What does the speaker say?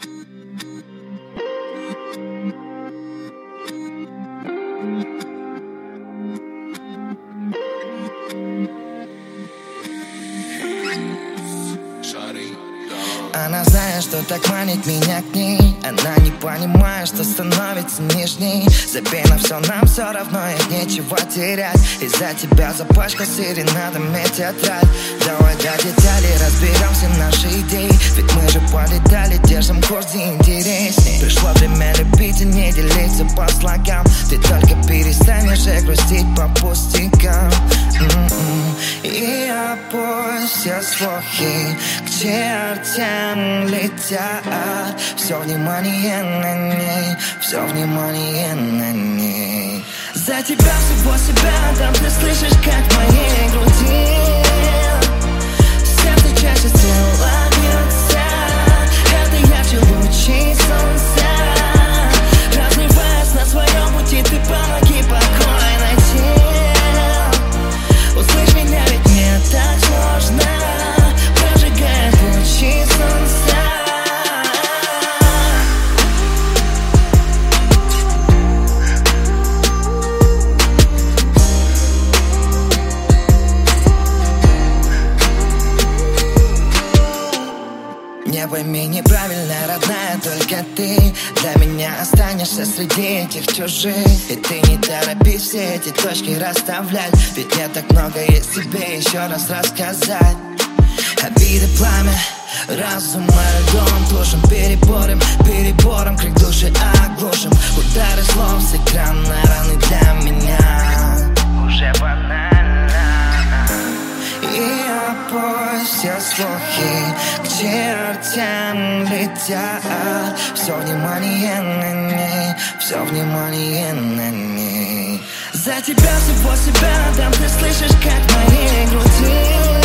Она знает, что так манит меня к ней. Она не понимает, что становится нежней. Забей на все, нам все равно и нечего терять. Из-за тебя запачкал серенадами тетрадь. Давай до деталей разберем все наши идеи. Ведь мы же полетали, держим курс, где интересней. Пришло время любить и не делиться по слогам. Ты только перестанешь грустить по пустякам. И опусть все слухи, к чертям летят. Все внимание на ней, все внимание на ней. За тебя всего себя отдам, ты слышишь, как в моей груди сердце чаще стрела бьется. Это ярче лучей солнца. Разрываясь на своем пути, ты помоги покой найти. Услышь меня, ведь мне так сложно. Прожигает лучи солнца. Не пойми неправильно, родная, только ты для меня останешься среди этих чужих. И ты не торопись все эти точки расставлять, ведь мне так много есть тебе еще раз рассказать. Обиды, пламя, разум, дом тушим, перебором, крик души оглушим. Удары слов с экрана, раны для меня уже банально. И опусть все слухи, к чертям летят. Все внимание на ней, все внимание на ней. За тебя всего себя отдам, ты слышишь, как в моей груди